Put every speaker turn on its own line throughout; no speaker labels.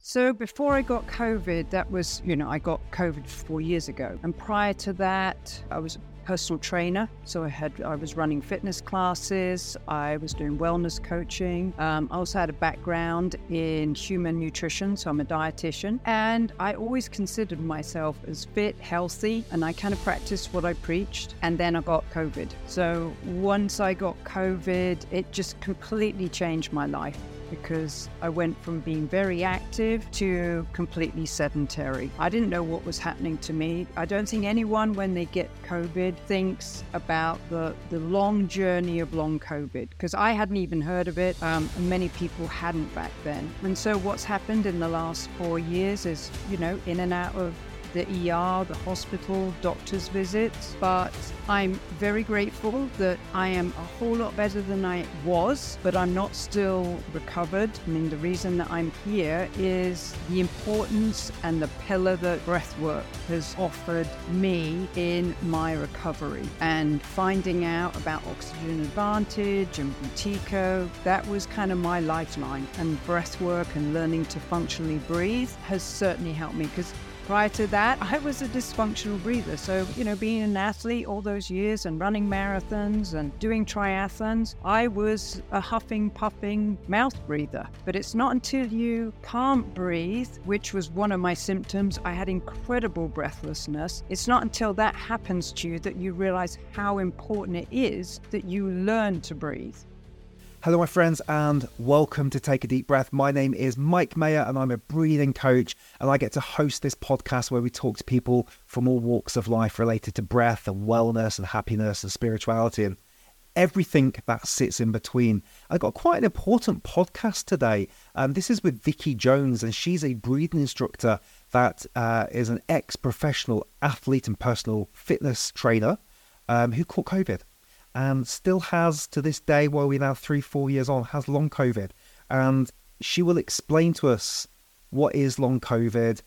So before I got COVID, that was, I got COVID 4 years ago. And prior to that, I was a personal trainer. So I was running fitness classes. I was doing wellness coaching. I also had a background in human nutrition. So I'm a dietitian. And I always considered myself as fit, healthy, and I kind of practiced what I preached. And then I got COVID. So once I got COVID, it just completely changed my life, because I went from being very active to completely sedentary. I didn't know what was happening to me. I don't think anyone, when they get COVID, thinks about the long journey of long COVID, because I hadn't even heard of it, and many people hadn't back then. And so what's happened in the last 4 years is, in and out of the ER, the hospital, doctor's visits, but I'm very grateful that I am a whole lot better than I was, but I'm not still recovered. I mean, the reason that I'm here is the importance and the pillar that breathwork has offered me in my recovery, and finding out about Oxygen Advantage and Buteyko. That was kind of my lifeline, and breathwork and learning to functionally breathe has certainly helped me, because prior to that, I was a dysfunctional breather. So, being an athlete all those years and running marathons and doing triathlons, I was a huffing, puffing mouth breather. But it's not until you can't breathe, which was one of my symptoms. I had incredible breathlessness. It's not until that happens to you that you realize how important it is that you learn to breathe.
Hello, my friends, and welcome to Take a Deep Breath. My name is Mike Mayer, and I'm a breathing coach, and I get to host this podcast where we talk to people from all walks of life related to breath and wellness and happiness and spirituality and everything that sits in between. I got quite an important podcast today. This is with Vicky Jones, and she's a breathing instructor that is an ex-professional athlete and personal fitness trainer who caught COVID. And still has, to this day, while we're now 3-4 years on, has long COVID. And she will explain to us what is long COVID,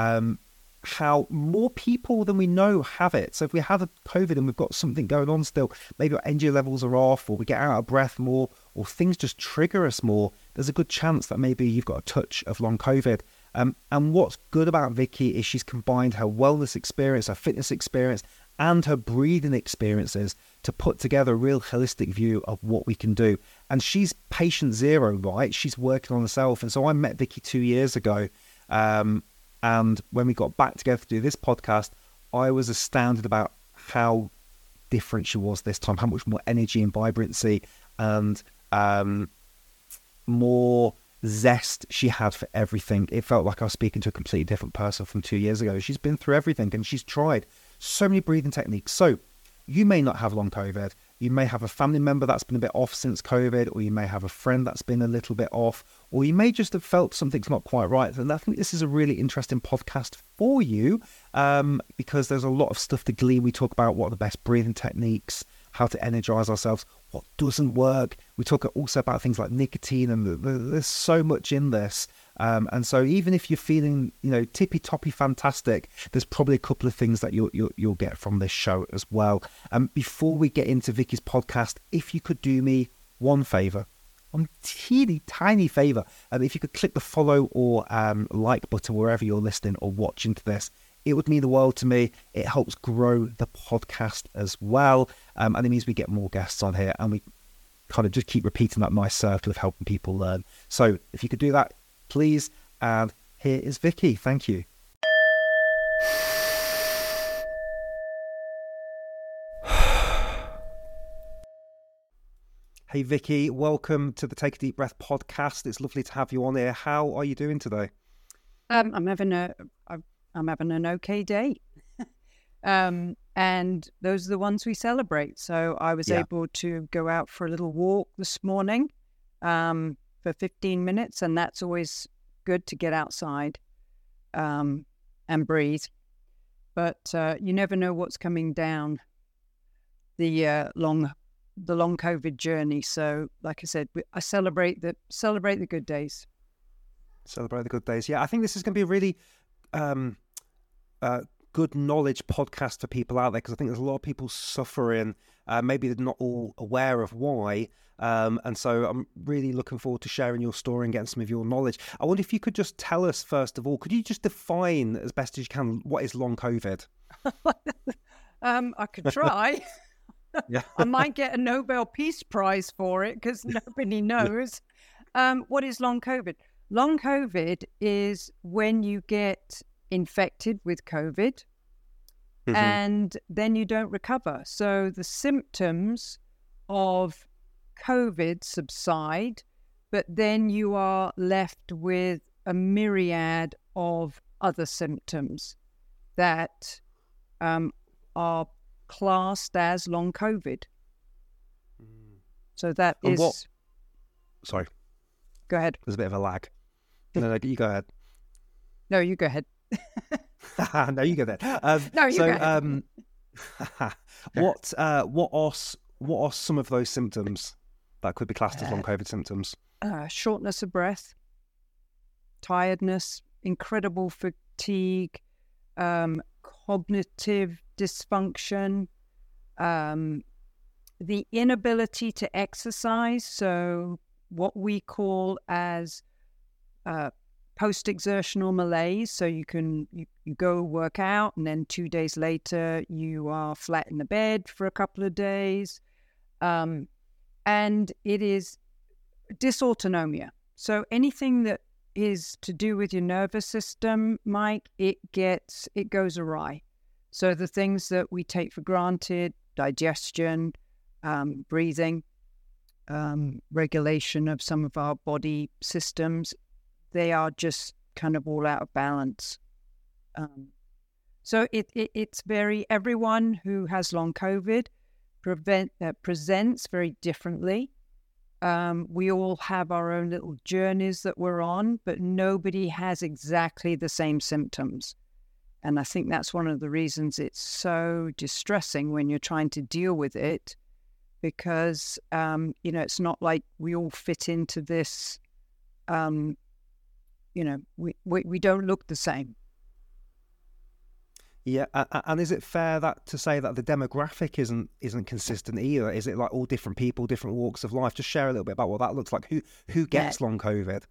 how more people than we know have it. So if we have a COVID and we've got something going on still, maybe our energy levels are off, or we get out of breath more, or things just trigger us more, there's a good chance that maybe you've got a touch of long COVID. And what's good about Vicky is she's combined her wellness experience, her fitness experience, and her breathing experiences to put together a real holistic view of what we can do. And she's patient zero, right? She's working on herself. And so I met Vicky 2 years ago. And when we got back together to do this podcast, I was astounded about how different she was this time, how much more energy and vibrancy and more zest she had for everything. It felt like I was speaking to a completely different person from 2 years ago. She's been through everything, and she's tried so many breathing techniques. So you may not have long COVID. You may have a family member that's been a bit off since COVID, or you may have a friend that's been a little bit off, or you may just have felt something's not quite right. And I think this is a really interesting podcast for you, because there's a lot of stuff to glean. We talk about what are the best breathing techniques, how to energize ourselves, what doesn't work. We talk also about things like nicotine, and there's so much in this. And so even if you're feeling, tippy-toppy fantastic, there's probably a couple of things that you'll get from this show as well. Before we get into Vicky's podcast, if you could do me one favor, one teeny tiny favor, if you could click the follow or like button wherever you're listening or watching to this, it would mean the world to me. It helps grow the podcast as well. And it means we get more guests on here, and we kind of just keep repeating that nice circle of helping people learn. So if you could do that, please. And here is Vicky. Thank you. Hey, Vicky, welcome to the Take a Deep Breath podcast. It's lovely to have you on here. How are you doing today?
I'm having an okay day. And those are the ones we celebrate. So I was able to go out for a little walk this morning for 15 minutes, and that's always good to get outside and breathe. But you never know what's coming down the long COVID journey. So, like I said, I celebrate the good days. Celebrate the good days.
Yeah, I think this is going to be a really good knowledge podcast for people out there, because I think there's a lot of people suffering. Maybe they're not all aware of why. And so I'm really looking forward to sharing your story and getting some of your knowledge. I wonder if you could just tell us, first of all, could you just define as best as you can what is long COVID?
I could try.
Yeah.
I might get a Nobel Peace Prize for it because nobody knows. What is long COVID? Long COVID is when you get infected with COVID and then you don't recover. So the symptoms of COVID subside, but then you are left with a myriad of other symptoms that are classed as long COVID. So that
and
is...
Sorry.
Go ahead.
There's a bit of a lag. No, you go ahead.
No, you go ahead.
No, you go there.
No, you go ahead.
What are some of those symptoms that could be classed as long COVID symptoms?
Shortness of breath, tiredness, incredible fatigue, cognitive dysfunction, the inability to exercise. So what we call as post-exertional malaise. So you go work out and then 2 days later you are flat in the bed for a couple of days. And it is dysautonomia. So anything that is to do with your nervous system, Mike, it goes awry. So the things that we take for granted, digestion, breathing, regulation of some of our body systems, they are just kind of all out of balance. So it's everyone who has long COVID presents very differently. We all have our own little journeys that we're on, but nobody has exactly the same symptoms. And I think that's one of the reasons it's so distressing when you're trying to deal with it, because, it's not like we all fit into this, we don't look the same.
Yeah, and is it fair to say that the demographic isn't consistent either? Is it like all different people, different walks of life? Just share a little bit about what that looks like. Who gets long COVID?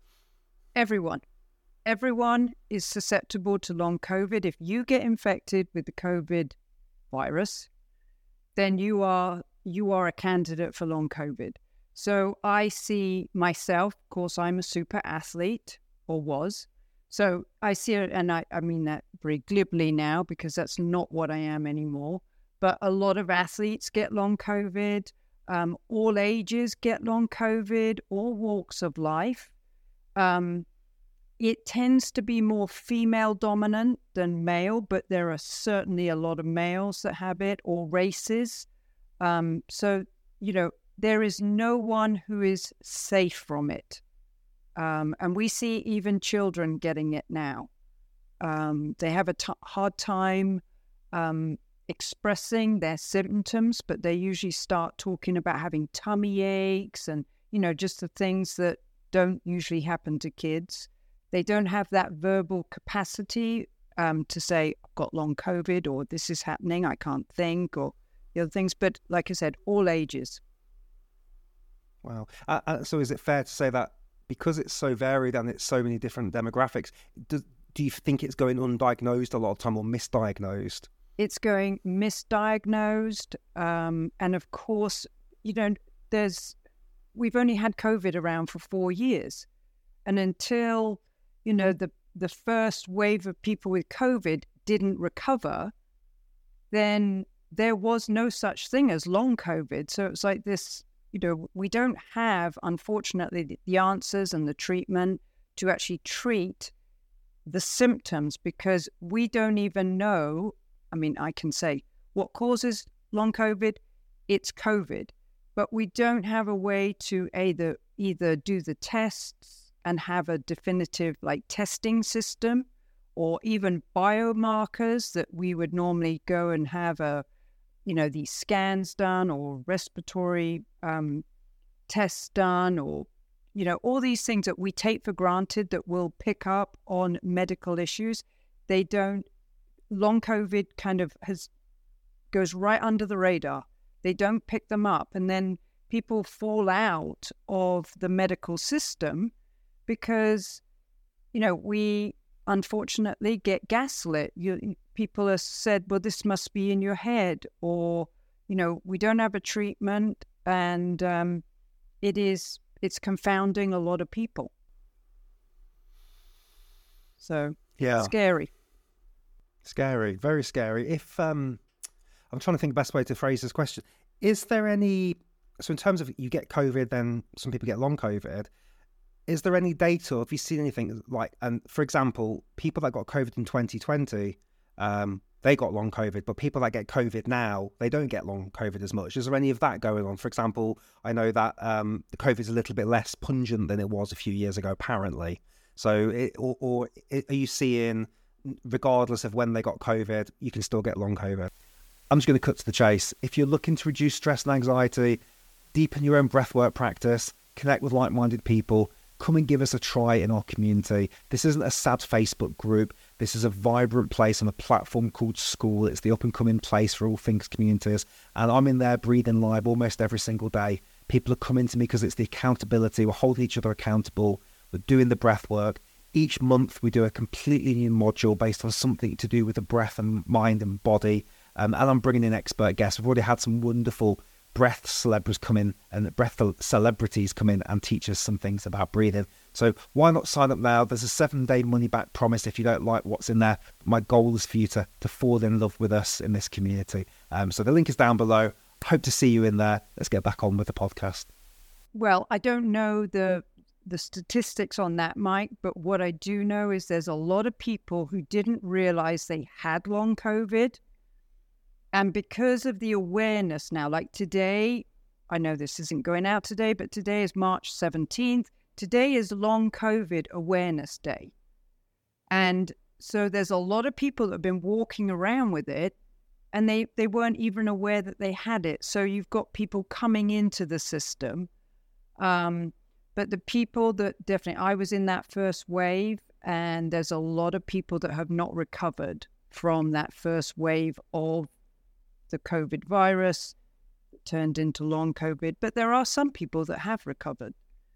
Everyone
is susceptible to long COVID. If you get infected with the COVID virus, then you are a candidate for long COVID. So I see myself, of course, I'm a super athlete, or was. So I see it, and I mean that very glibly now because that's not what I am anymore. But a lot of athletes get long COVID. All ages get long COVID, all walks of life. It tends to be more female dominant than male, but there are certainly a lot of males that have it, or races. So, there is no one who is safe from it. And we see even children getting it now. They have a hard time expressing their symptoms, but they usually start talking about having tummy aches and, just the things that don't usually happen to kids. They don't have that verbal capacity to say, I've got long COVID, or this is happening, I can't think, or the other things. But like I said, all ages.
Wow. So is it fair to say that because it's so varied and it's so many different demographics, do you think it's going undiagnosed a lot of time, or misdiagnosed?
It's going misdiagnosed. And of course, we've only had COVID around for 4 years. And until, the first wave of people with COVID didn't recover, then there was no such thing as long COVID. So it's like this, we don't have, unfortunately, the answers and the treatment to actually treat the symptoms, because we don't even know. I mean, I can say what causes long COVID, it's COVID, but we don't have a way to either do the tests and have a definitive testing system, or even biomarkers that we would normally go and have these scans done, or respiratory tests done, or, all these things that we take for granted that will pick up on medical issues. They don't long COVID kind of goes right under the radar. They don't pick them up, and then people fall out of the medical system because, we unfortunately get gaslit. People are said, well, this must be in your head, or, we don't have a treatment, and it's confounding a lot of people. So,
yeah,
scary,
very scary. If I'm trying to think the best way to phrase this question, is there any? So, in terms of you get COVID, then some people get long COVID. Is there any data, or have you seen anything like? And for example, people that got COVID in 2020, they got long COVID, but people that get COVID now, they don't get long COVID as much. Is there any of that going on? For example, I know that the COVID is a little bit less pungent than it was a few years ago, apparently. So, are you seeing, regardless of when they got COVID, you can still get long COVID? I'm just going to cut to the chase. If you're looking to reduce stress and anxiety, deepen your own breathwork practice, connect with like-minded people, come and give us a try in our community. This isn't a sad Facebook group. This is a vibrant place on a platform called School. It's the up-and-coming place for all things communities. And I'm in there breathing live almost every single day. People are coming to me because it's the accountability. We're holding each other accountable. We're doing the breath work. Each month we do a completely new module based on something to do with the breath and mind and body. And I'm bringing in expert guests. We've already had some wonderful breath celebrities come in and teach us some things about breathing. So why not sign up now? There's a 7-day money-back promise if you don't like what's in there. My goal is for you to fall in love with us in this community. So the link is down below. Hope to see you in there. Let's get back on with the podcast.
Well, I don't know the statistics on that, Mike, but what I do know is there's a lot of people who didn't realize they had long COVID. And because of the awareness now, like today, I know this isn't going out today, but today is March 17th. Today is Long COVID Awareness Day. And so there's a lot of people that have been walking around with it, and they weren't even aware that they had it. So you've got people coming into the system. But the people that definitely, I was in that first wave, and there's a lot of people that have not recovered from that first wave of the COVID virus that turned into long COVID, but there are some people that have recovered.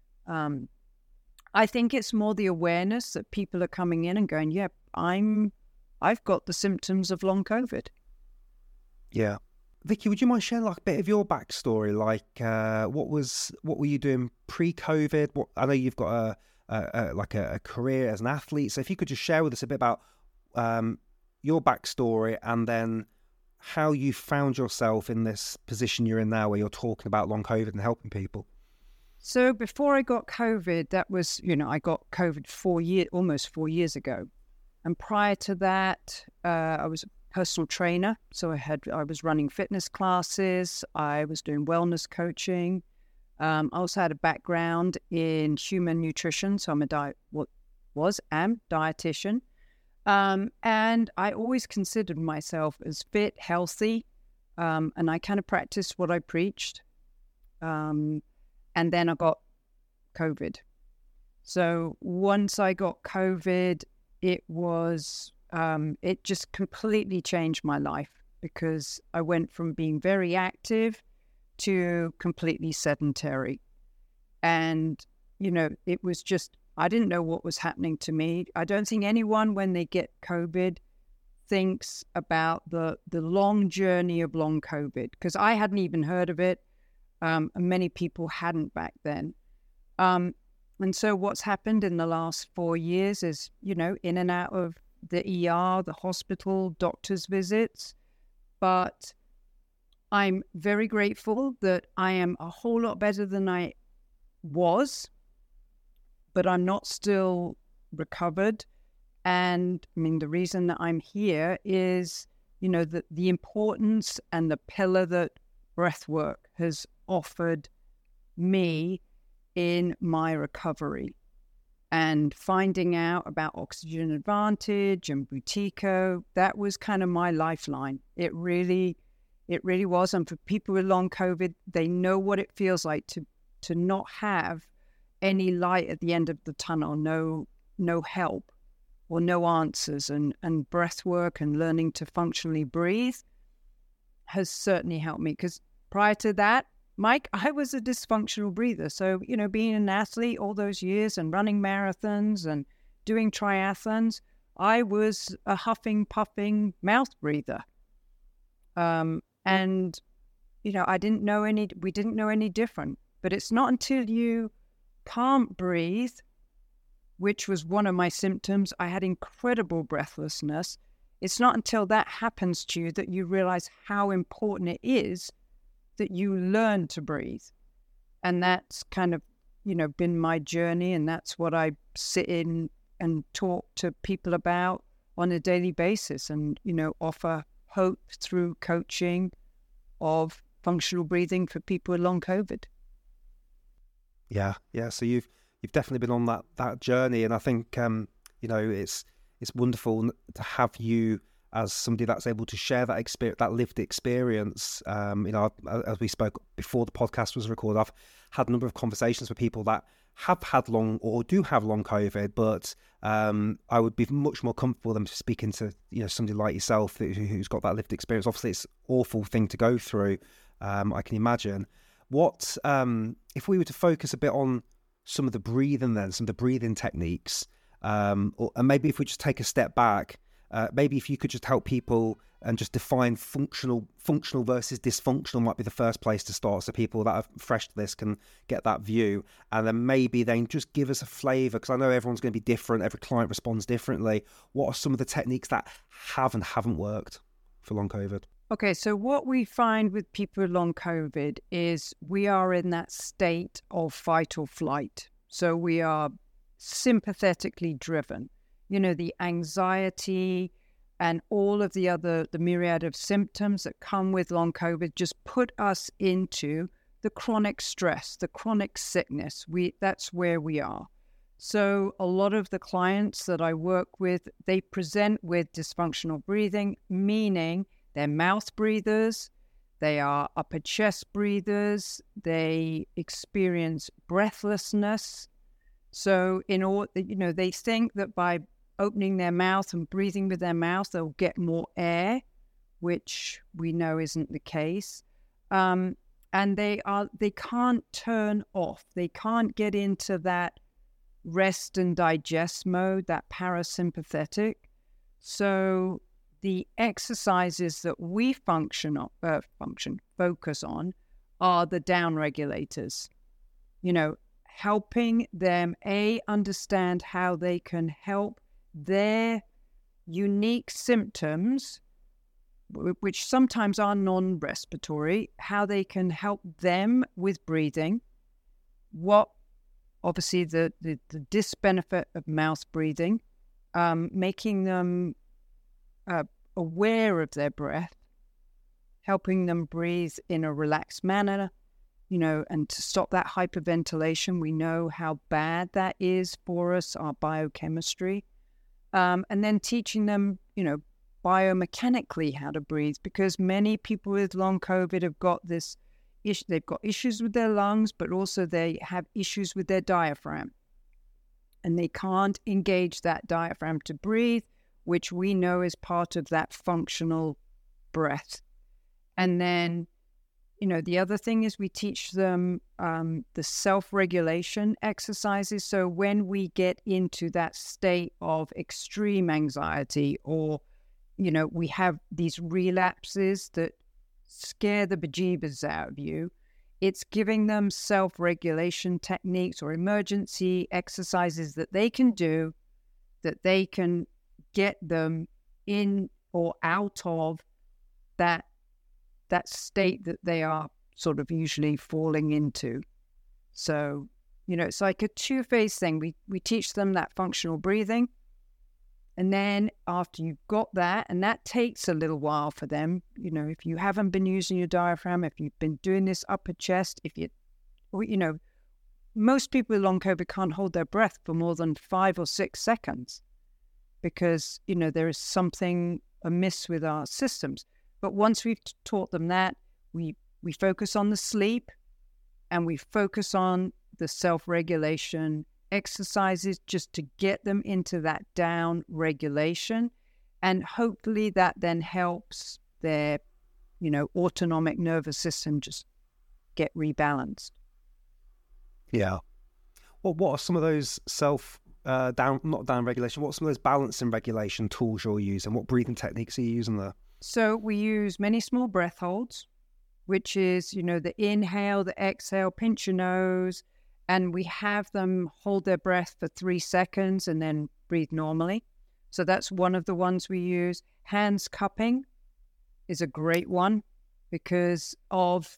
I think it's more the awareness that people are coming in and going, yep, I've got the symptoms of long COVID.
Yeah. Vicky, would you mind sharing like a bit of your backstory? Like, what were you doing pre-COVID? I know you've got a career as an athlete. So if you could just share with us a bit about your backstory, and then how you found yourself in this position you're in now where you're talking about long COVID and helping people.
So before I got COVID, that was, I got COVID almost 4 years ago. And prior to that, I was a personal trainer. So I was running fitness classes. I was doing wellness coaching. I also had a background in human nutrition. So I'm am dietitian. And I always considered myself as fit, healthy, and I kind of practiced what I preached. And then I got COVID. So once I got COVID, it just completely changed my life, because I went from being very active to completely sedentary. And, it was just, I didn't know what was happening to me. I don't think anyone, when they get COVID, thinks about the long journey of long COVID, because I hadn't even heard of it, and many people hadn't back then. And so what's happened in the last 4 years is, in and out of the ER, the hospital, doctor's visits. But I'm very grateful that I am a whole lot better than I was, but I'm not still recovered. And the reason that I'm here is, the importance and the pillar that breathwork has offered me in my recovery. And finding out about Oxygen Advantage and Buteyko, that was kind of my lifeline. It really was. And for people with long COVID, they know what it feels like to not have any light at the end of the tunnel, no help. or no answers, and breath work and learning to functionally breathe has certainly helped me. Because prior to that, Mike, I was a dysfunctional breather. So, being an athlete all those years and running marathons and doing triathlons, I was a huffing, puffing mouth breather. And, we didn't know any different. But it's not until you can't breathe, which was one of my symptoms. I had incredible breathlessness. It's not until that happens to you that you realize how important it is that you learn to breathe. And that's kind of, been my journey. And that's what I sit in and talk to people about on a daily basis and, offer hope through coaching of functional breathing for people with long COVID.
Yeah. So you've definitely been on that journey, and I think it's wonderful to have you as somebody that's able to share that experience, that lived experience. As we spoke before the podcast was recorded, I've had a number of conversations with people that have had long or do have long COVID, but I would be much more comfortable than speaking to somebody like yourself who's got that lived experience. Obviously, it's an awful thing to go through. I can imagine. What if we were to focus a bit on some of the breathing techniques, and maybe if we just take a step back, maybe if you could just help people and just define functional versus dysfunctional might be the first place to start, so people that are fresh to this can get that view, and then maybe then just give us a flavour, because I know everyone's going to be different, every client responds differently. What are some of the techniques that have and haven't worked for long COVID?
Okay, so what we find with people with long COVID is we are in that state of fight or flight. So we are sympathetically driven. The anxiety and all of the myriad of symptoms that come with long COVID just put us into the chronic stress, the chronic sickness. That's where we are. So a lot of the clients that I work with, they present with dysfunctional breathing, meaning they're mouth breathers, they are upper chest breathers, they experience breathlessness. So they think that by opening their mouth and breathing with their mouth, they'll get more air, which we know isn't the case. And they can't turn off. They can't get into that rest and digest mode, that parasympathetic. So the exercises that we focus on are the down regulators. Helping them understand how they can help their unique symptoms, which sometimes are non-respiratory, how they can help them with breathing. What obviously the disbenefit of mouth breathing, making them aware of their breath, helping them breathe in a relaxed manner, and to stop that hyperventilation. We know how bad that is for us, our biochemistry. And then teaching them, biomechanically how to breathe, because many people with long COVID have got this issue. They've got issues with their lungs, but also they have issues with their diaphragm. And they can't engage that diaphragm to breathe, which we know is part of that functional breath. And then, the other thing is we teach them the self-regulation exercises. So when we get into that state of extreme anxiety, or, we have these relapses that scare the bejeebers out of you, it's giving them self-regulation techniques or emergency exercises that they can do, that they can get them in or out of that state that they are sort of usually falling into. So, it's like a two-phase thing. We teach them that functional breathing, and then after you've got that, and that takes a little while for them, if you haven't been using your diaphragm, if you've been doing this upper chest, most people with long COVID can't hold their breath for more than 5 or 6 seconds because, there is something amiss with our systems. But once we've taught them that, we focus on the sleep, and we focus on the self-regulation exercises just to get them into that down regulation. And hopefully that then helps their, autonomic nervous system just get rebalanced.
Yeah. Well, what are some of those not down regulation, what are some of those balancing regulation tools you're using? What breathing techniques are you using there?
So we use many small breath holds, which is, the inhale, the exhale, pinch your nose, and we have them hold their breath for 3 seconds and then breathe normally. So that's one of the ones we use. Hands cupping is a great one because of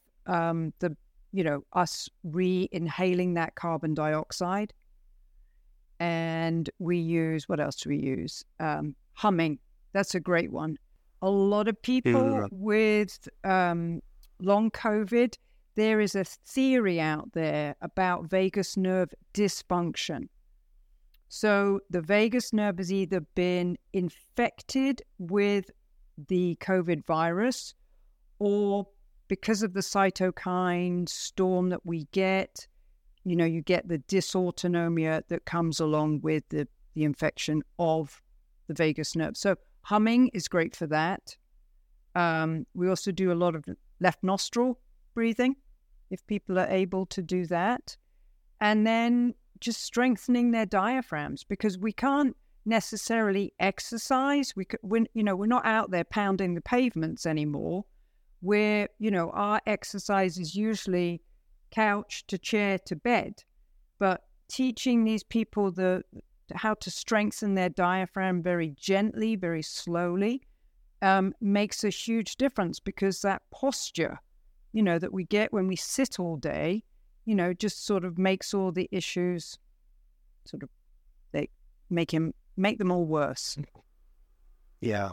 us re-inhaling that carbon dioxide. And we use, what else do we use? Humming. That's a great one. A lot of people with long COVID, there is a theory out there about vagus nerve dysfunction. So the vagus nerve has either been infected with the COVID virus, or because of the cytokine storm that we get, you get the dysautonomia that comes along with the infection of the vagus nerve. So humming is great for that. We also do a lot of left nostril breathing, if people are able to do that. And then just strengthening their diaphragms, because we can't necessarily exercise. We're not out there pounding the pavements anymore. Our exercise is usually couch to chair to bed, but teaching these people how to strengthen their diaphragm very gently, very slowly, makes a huge difference, because that posture, that we get when we sit all day, just sort of makes all the issues they make them all worse.
Yeah.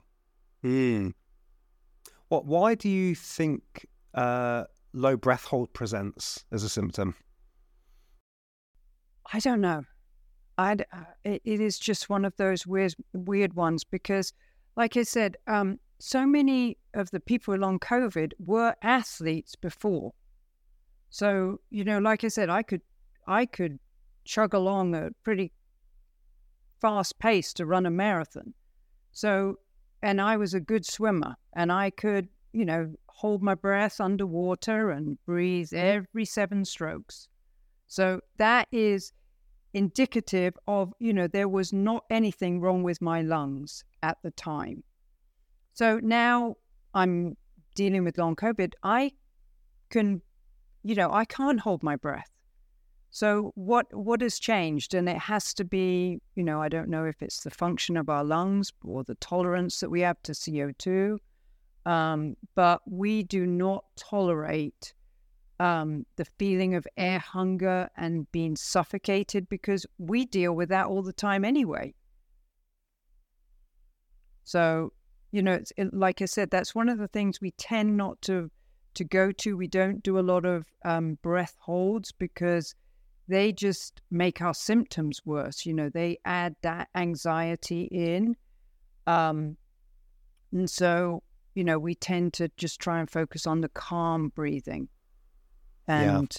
Why do you think low breath hold presents as a symptom?
I don't know. It is just one of those weird ones, because, like I said, so many of the people with long COVID were athletes before. So, like I said, I could chug along a pretty fast pace to run a marathon. So, and I was a good swimmer, and I could, hold my breath underwater and breathe every 7 strokes. So that is indicative of, there was not anything wrong with my lungs at the time. So now I'm dealing with long COVID. I can't hold my breath. So what has changed? And it has to be, I don't know if it's the function of our lungs or the tolerance that we have to CO2, but we do not tolerate the feeling of air hunger and being suffocated, because we deal with that all the time anyway. So, like I said, that's one of the things we tend not to go to. We don't do a lot of breath holds, because they just make our symptoms worse. They add that anxiety in. And so, we tend to just try and focus on the calm breathing. And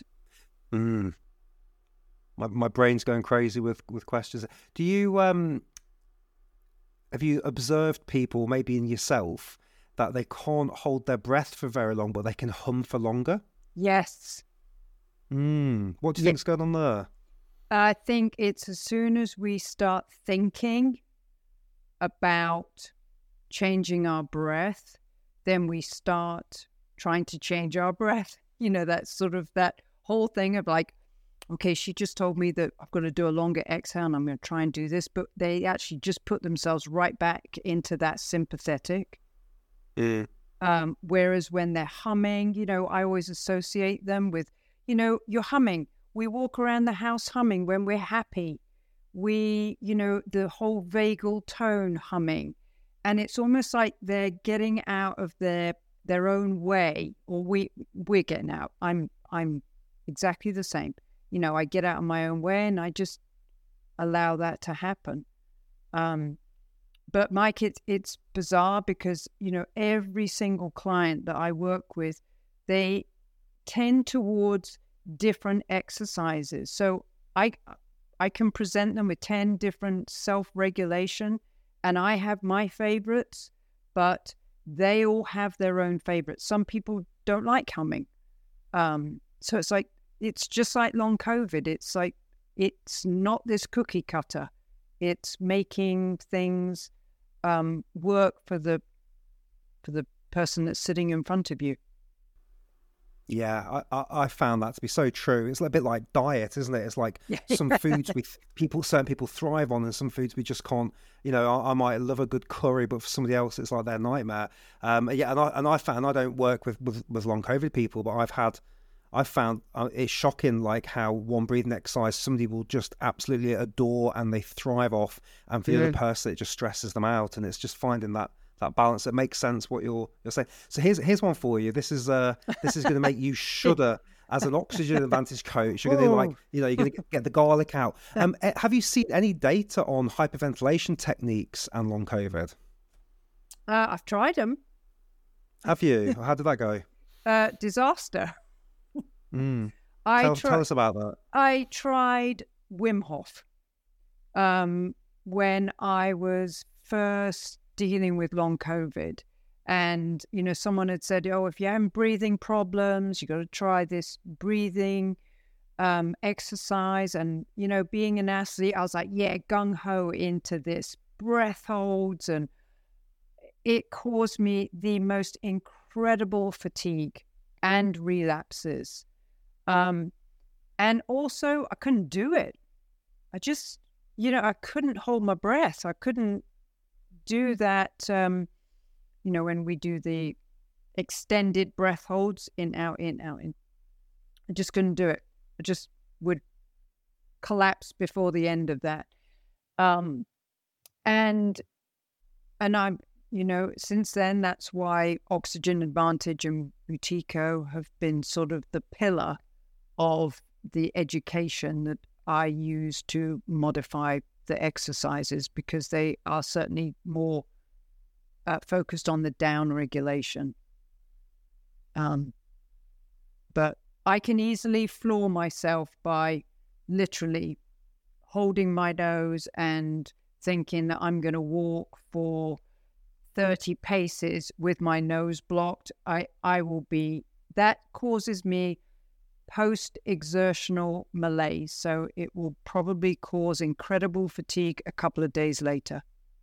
my brain's going crazy with questions. Do you have you observed people, maybe in yourself, that they can't hold their breath for very long, but they can hum for longer?
Yes.
What do you think's going on there?
I think it's as soon as we start thinking about changing our breath, then we start trying to change our breath. That's sort of that whole thing of like, okay, she just told me that I've got to do a longer exhale and I'm going to try and do this, but they actually just put themselves right back into that sympathetic. Whereas when they're humming, I always associate them with, you're humming. We walk around the house humming when we're happy. We, the whole vagal tone humming. And it's almost like they're getting out of their own way, or we're getting out. I'm exactly the same. I get out of my own way and I just allow that to happen. But Mike, it's bizarre because, every single client that I work with, they tend towards different exercises. So I can present them with 10 different self-regulation, and I have my favorites, but they all have their own favorites. Some people don't like humming. So it's just like long COVID. It's not this cookie cutter. It's making things work for the person that's sitting in front of you.
Yeah, I found that to be so true. It's a bit like diet, isn't it? It's like some foods certain people thrive on, and some foods we just can't. I might love a good curry, but for somebody else, it's like their nightmare. I found I don't work with long COVID people, but I've found it's shocking, like how one breathing exercise somebody will just absolutely adore and they thrive off, and for the other person it just stresses them out, and it's just finding that balance that makes sense what you're saying. So here's one for you. This is going to make you shudder as an Oxygen Advantage coach. You're going to you're going to get the garlic out. Have you seen any data on hyperventilation techniques and long COVID?
I've tried them.
Have you? How did that go?
Disaster.
Tell us about that.
I tried Wim Hof when I was first dealing with long COVID, and someone had said, if you're having breathing problems, you got to try this breathing exercise. And being an athlete, I was like, gung-ho into this breath holds, and it caused me the most incredible fatigue and relapses, and also I couldn't do it. I just I couldn't hold my breath. I couldn't do that, when we do the extended breath holds, in, out, in, out, in. I just couldn't do it. I just would collapse before the end of that. And I'm, since then, that's why Oxygen Advantage and Buteyko have been sort of the pillar of the education that I use to modify the exercises, because they are certainly more focused on the down regulation. But I can easily floor myself by literally holding my nose and thinking that I'm going to walk for 30 paces with my nose blocked. That causes me post-exertional malaise, so it will probably cause incredible fatigue a couple of days later.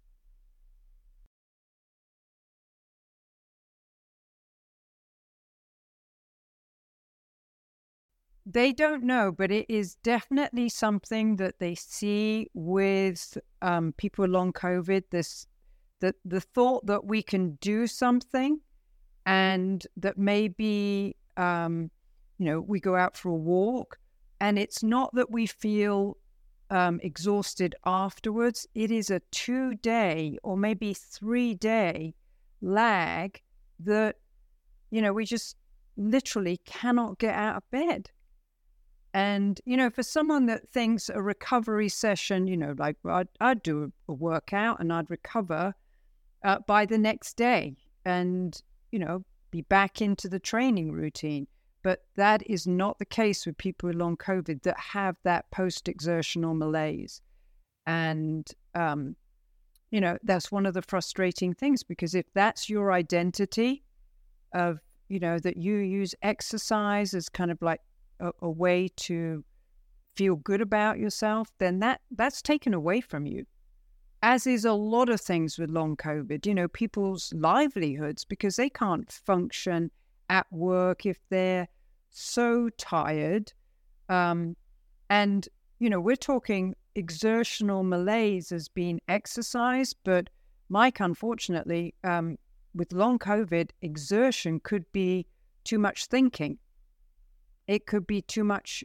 They don't know, but it is definitely something that they see with people with long COVID. The thought that we can do something, and that maybe we go out for a walk, and it's not that we feel exhausted afterwards. It is a 2-day or maybe 3-day lag that, we just literally cannot get out of bed. And, for someone that thinks a recovery session, like I'd do a workout and I'd recover by the next day and, be back into the training routine. But that is not the case with people with long COVID that have that post-exertional malaise. And, that's one of the frustrating things, because if that's your identity of, that you use exercise as kind of like a way to feel good about yourself, then that's taken away from you. As is a lot of things with long COVID, people's livelihoods, because they can't function at work if they're so tired. And, we're talking exertional malaise as being exercise, but Mike, unfortunately, with long COVID, exertion could be too much thinking. It could be too much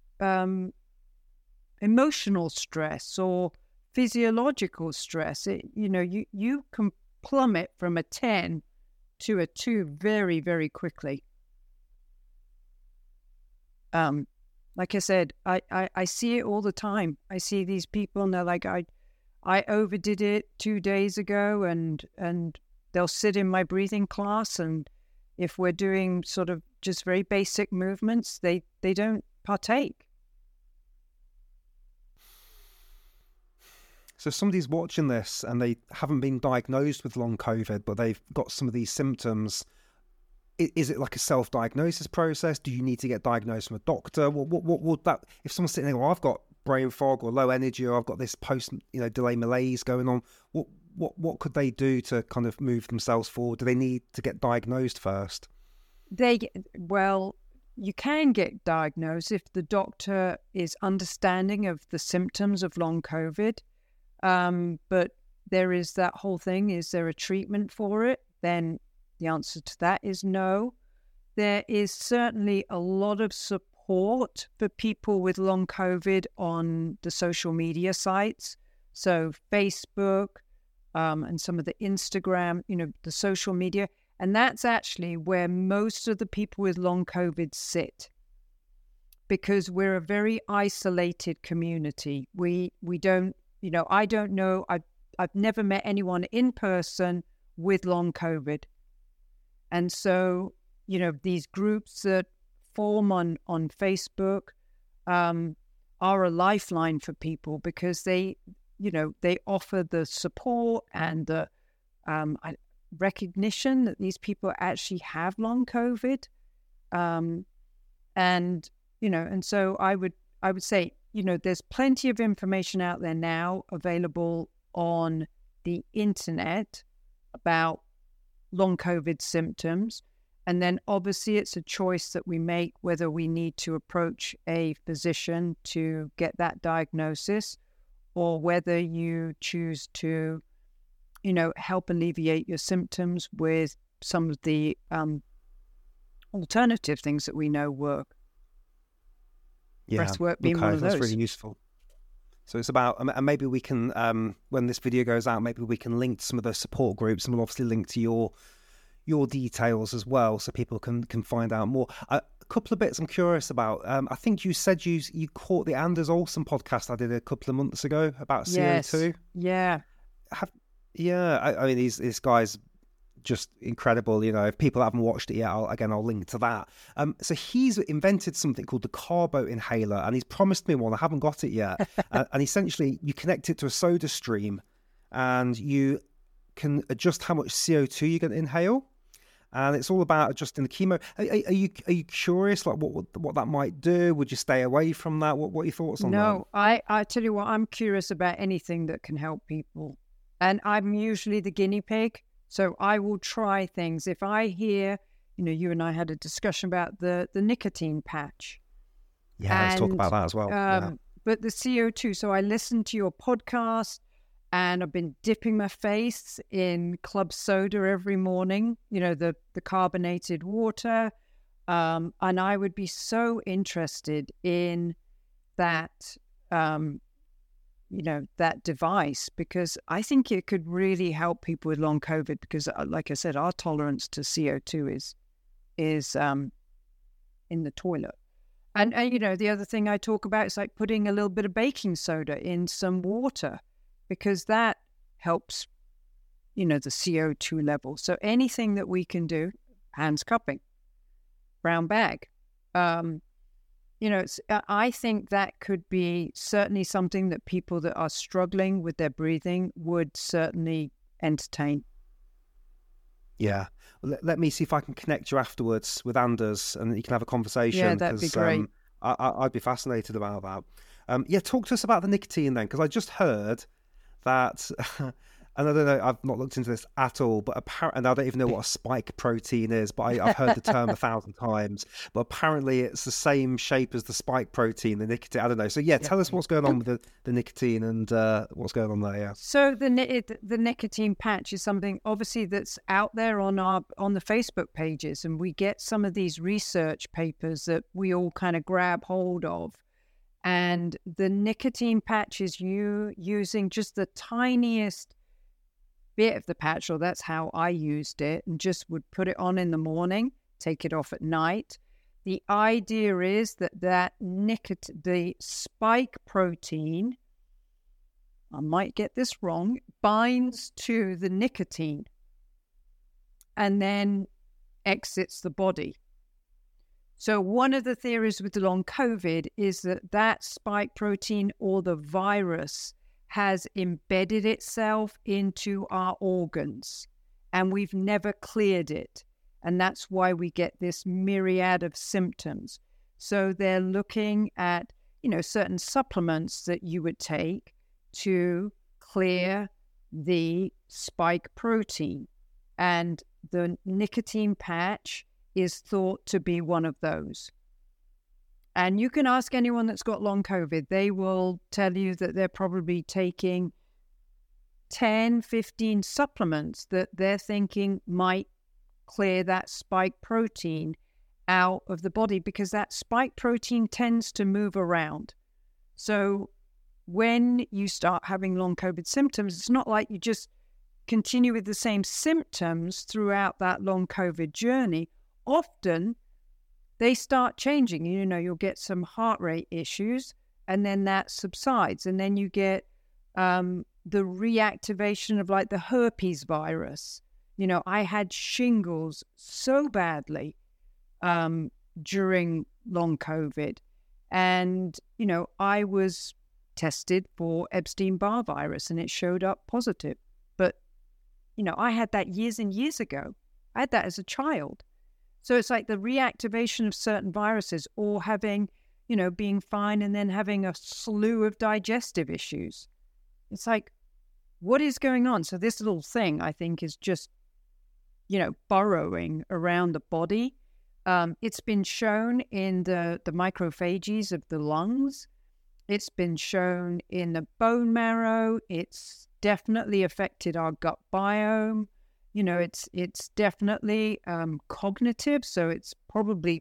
emotional stress or physiological stress. You can plummet from a 10 to a 2 very, very quickly. Like I said, I see it all the time. I see these people and they're like, I overdid it 2 days ago, and they'll sit in my breathing class, and if we're doing sort of just very basic movements, they don't partake.
So somebody's watching this and they haven't been diagnosed with long COVID, but they've got some of these symptoms. Is it like a self-diagnosis process? Do you need to get diagnosed from a doctor? What would that, if someone's sitting there, well, I've got brain fog or low energy, or I've got this delay malaise going on, what could they do to kind of move themselves forward? Do they need to get diagnosed first?
You can get diagnosed if the doctor is understanding of the symptoms of long COVID. But there is that whole thing, is there a treatment for it? Then the answer to that is no. There is certainly a lot of support for people with long COVID on the social media sites. So Facebook and some of the Instagram, the social media. And that's actually where most of the people with long COVID sit, because we're a very isolated community. We don't, I don't know, I've never met anyone in person with long COVID. And so, these groups that form on Facebook are a lifeline for people, because they offer the support and the recognition that these people actually have long COVID. And so I would say, there's plenty of information out there now available on the internet about long COVID symptoms. And then obviously it's a choice that we make whether we need to approach a physician to get that diagnosis, or whether you choose to, help alleviate your symptoms with some of the alternative things that we know work.
Yeah,
breathwork being one of those.
That's really useful. So it's about, and maybe we can, when this video goes out, maybe we can link to some of the support groups, and we'll obviously link to your details as well, so people can find out more. A couple of bits I'm curious about. I think you said you caught the Anders Olsen podcast I did a couple of months ago about CO2.
Yes.
Yeah. I mean, this guy's just incredible. If people haven't watched it yet, I'll link to that. So he's invented something called the Carbo Inhaler, and he's promised me one. I haven't got it yet. And essentially, you connect it to a soda stream, and you can adjust how much CO2 you're going to inhale. And it's all about adjusting the chemo. Are you curious, like what that might do? Would you stay away from that? What are your thoughts on that?
No, I tell you what, I'm curious about anything that can help people, and I'm usually the guinea pig. So I will try things. If I hear, you and I had a discussion about the nicotine patch.
Yeah, let's talk about that as well.
But the CO2. So I listened to your podcast, and I've been dipping my face in club soda every morning, the carbonated water. And I would be so interested in that, that device, because I think it could really help people with long COVID, because like I said, our tolerance to CO2 is in the toilet. And the other thing I talk about is like putting a little bit of baking soda in some water, because that helps, the CO2 level. So anything that we can do, hands cupping, brown bag, I think that could be certainly something that people that are struggling with their breathing would certainly entertain.
Yeah. Well, let me see if I can connect you afterwards with Anders, and you can have a conversation.
Yeah, that'd be great.
I'd be fascinated about that. Talk to us about the nicotine then, because I just heard that, and I don't know, I've not looked into this at all, but and I don't even know what a spike protein is, but I've heard the term 1,000 times, but apparently it's the same shape as the spike protein, the nicotine. I don't know. So tell us what's going on with the nicotine and what's going on there. Yeah.
So the nicotine patch is something obviously that's out there on the Facebook pages, and we get some of these research papers that we all kind of grab hold of. And the nicotine patch is you using just the tiniest bit of the patch, or that's how I used it, and just would put it on in the morning, take it off at night. The idea is that the spike protein, I might get this wrong, binds to the nicotine and then exits the body. So one of the theories with the long COVID is that spike protein, or the virus, has embedded itself into our organs, and we've never cleared it. And that's why we get this myriad of symptoms. So they're looking at, certain supplements that you would take to clear the spike protein. And the nicotine patch is thought to be one of those. And you can ask anyone that's got long COVID. They will tell you that they're probably taking 10, 15 supplements that they're thinking might clear that spike protein out of the body, because that spike protein tends to move around. So when you start having long COVID symptoms, it's not like you just continue with the same symptoms throughout that long COVID journey. Often they start changing. You'll get some heart rate issues, and then that subsides. And then you get the reactivation of like the herpes virus. I had shingles so badly during long COVID. And, I was tested for Epstein-Barr virus and it showed up positive. But, I had that years and years ago. I had that as a child. So it's like the reactivation of certain viruses, or having, being fine and then having a slew of digestive issues. It's like, what is going on? So this little thing, I think, is just, burrowing around the body. It's been shown in the macrophages of the lungs. It's been shown in the bone marrow. It's definitely affected our gut biome. It's definitely cognitive. So it's probably,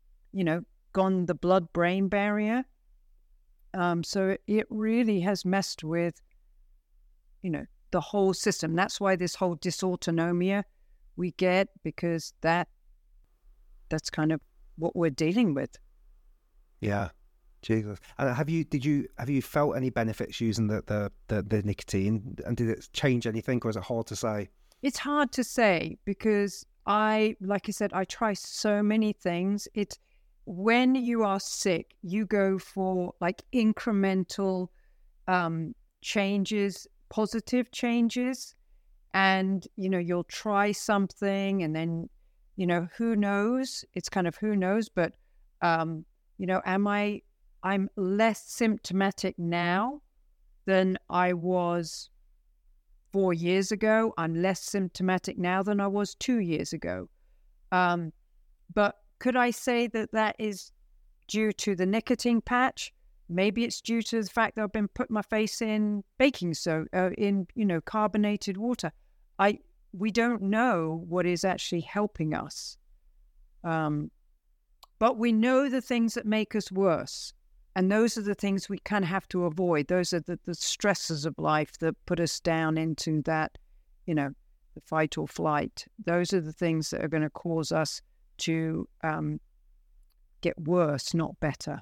gone the blood-brain barrier. So it really has messed with, the whole system. That's why this whole dysautonomia we get, because that's kind of what we're dealing with.
Yeah, Jesus. And have you felt any benefits using the nicotine, and did it change anything, or is it hard to say?
It's hard to say, because like I said, I try so many things. It's when you are sick, you go for like incremental changes, positive changes, and you'll try something, and then who knows? It's kind of who knows, but I'm less symptomatic now than I was 4 years ago. I'm less symptomatic now than I was 2 years ago. But could I say that is due to the nicotine patch? Maybe it's due to the fact that I've been putting my face in baking soda, in carbonated water. We don't know what is actually helping us. But we know the things that make us worse. And those are the things we kind of have to avoid. Those are the stresses of life that put us down into that, the fight or flight. Those are the things that are going to cause us to get worse, not better.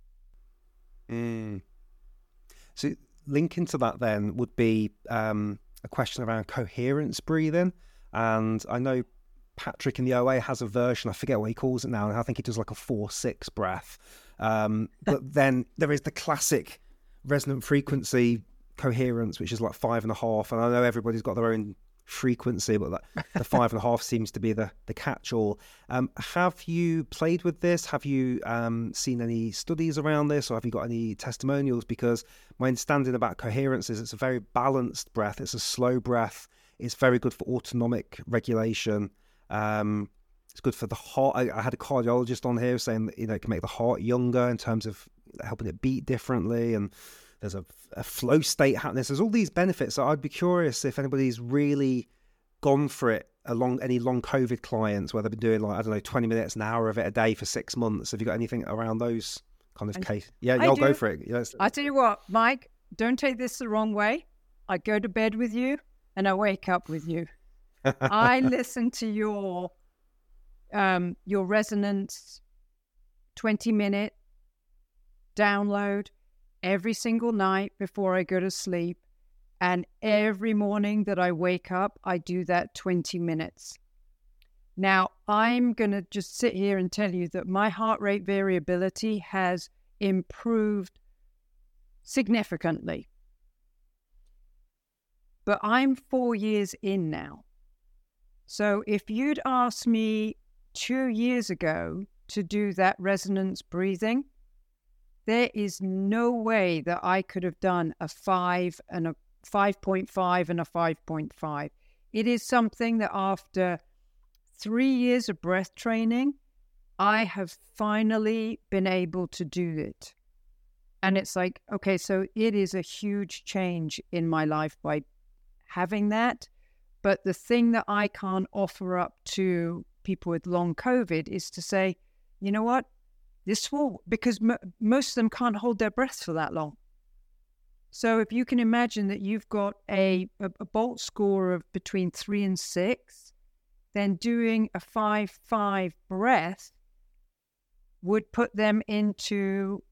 So linking to that then would be a question around coherence breathing. And I know Patrick in the OA has a version, I forget what he calls it now, and I think he does like a 4-6 breath. But then there is the classic resonant frequency coherence, which is like 5.5. And I know everybody's got their own frequency, but the 5.5 seems to be the catch-all. Have you played with this? Have you seen any studies around this, or have you got any testimonials? Because my understanding about coherence is it's a very balanced breath. It's a slow breath. It's very good for autonomic regulation. It's good for the heart. I had a cardiologist on here saying that, it can make the heart younger in terms of helping it beat differently, and there's a flow state happening. There's all these benefits. So I'd be curious if anybody's really gone for it along any long COVID clients where they've been doing 20 minutes, an hour of it a day for 6 months. Have you got anything around those kind of case? Yeah, I'll go for it. Yes.
I tell you what, Mike, don't take this the wrong way. I go to bed with you and I wake up with you. I listen to your resonance 20-minute download every single night before I go to sleep. And every morning that I wake up, I do that 20 minutes. Now, I'm going to just sit here and tell you that my heart rate variability has improved significantly. But I'm 4 years in now. So if you'd asked me 2 years ago to do that resonance breathing, there is no way that I could have done a 5 and a 5.5 and a 5.5. It is something that after 3 years of breath training, I have finally been able to do it. And it's like, okay, so it is a huge change in my life by having that. But the thing that I can't offer up to people with long COVID is to say, you know what, this will, because most of them can't hold their breath for that long. So if you can imagine that you've got a Bolt score of between 3 and 6, then doing a 5-5 breath would put them into,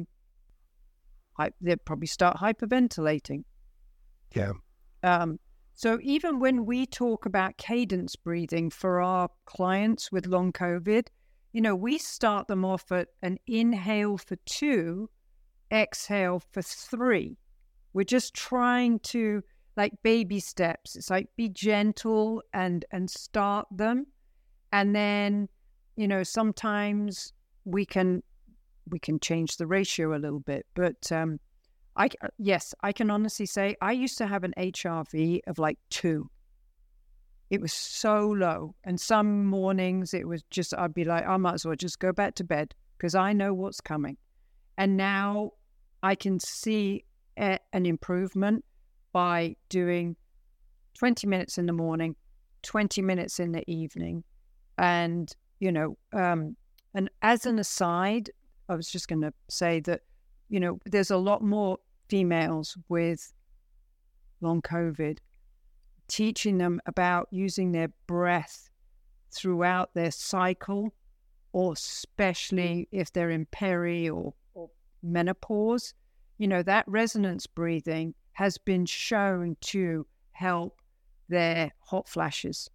they'd probably start hyperventilating.
Yeah.
So even when we talk about cadence breathing for our clients with long COVID, we start them off at an inhale for 2, exhale for 3. We're just trying to, like baby steps. It's like be gentle and start them. And then, sometimes we can change the ratio a little bit. But I can honestly say I used to have an HRV of like 2. It was so low. And some mornings it was just, I'd be like, I might as well just go back to bed because I know what's coming. And now I can see an improvement by doing 20 minutes in the morning, 20 minutes in the evening. And, and as an aside, I was just going to say that, there's a lot more females with long COVID, teaching them about using their breath throughout their cycle, or especially if they're in peri or menopause. That resonance breathing has been shown to help their hot flushes.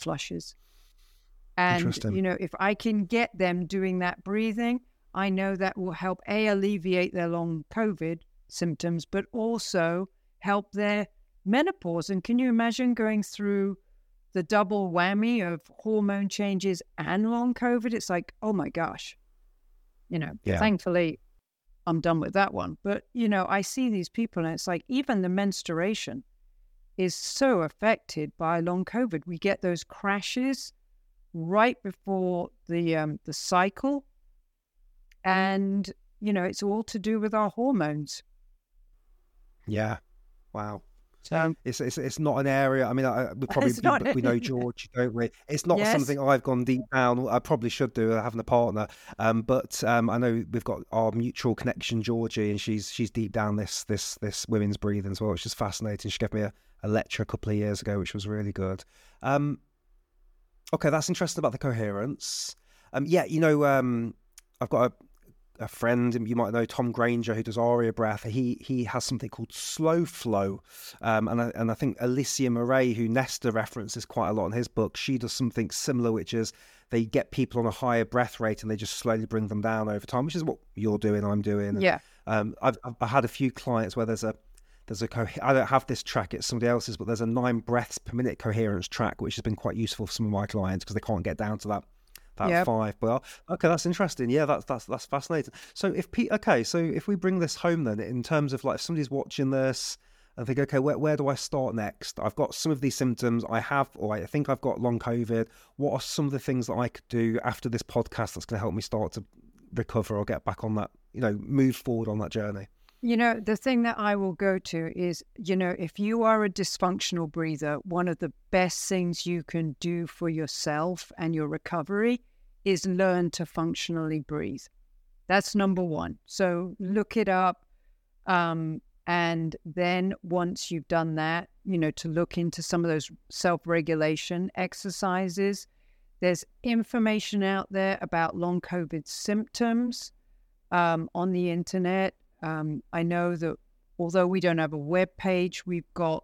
And, if I can get them doing that breathing, I know that will help alleviate their long COVID symptoms, but also help their menopause. And can you imagine going through the double whammy of hormone changes and long COVID? It's like, oh my gosh, Thankfully I'm done with that one. But, I see these people and it's like even the menstruation is so affected by long COVID. We get those crashes right before the cycle. And, it's all to do with our hormones.
Yeah. Wow.
So
it's not an area. I mean, we know George, don't we? It's not something I've gone deep down. I probably should do having a partner. But I know we've got our mutual connection, Georgie, and she's deep down this women's breathing as well, which is fascinating. She gave me a lecture a couple of years ago, which was really good. Okay, that's interesting about the coherence. I've got a friend, you might know Tom Granger, who does Aria Breath. He has something called Slow Flow, and I think Alicia Murray, who Nesta references quite a lot in his book, she does something similar, which is they get people on a higher breath rate and they just slowly bring them down over time, which is what you're doing, I'm doing.
Yeah.
I've had a few clients where I don't have this track, it's somebody else's, but there's a 9 breaths per minute coherence track, which has been quite useful for some of my clients because they can't get down to that 5. But okay, that's interesting. Yeah, that's fascinating. So if we bring this home then, in terms of like if somebody's watching this and think, okay, where do I start next? I've got some of these symptoms. I think I've got long COVID. What are some of the things that I could do after this podcast that's going to help me start to recover or get back on that, move forward on that journey?
The thing that I will go to is, if you are a dysfunctional breather, one of the best things you can do for yourself and your recovery is learn to functionally breathe. That's number one. So look it up. And then once you've done that, to look into some of those self-regulation exercises. There's information out there about long COVID symptoms on the internet. I know that although we don't have a web page, we've got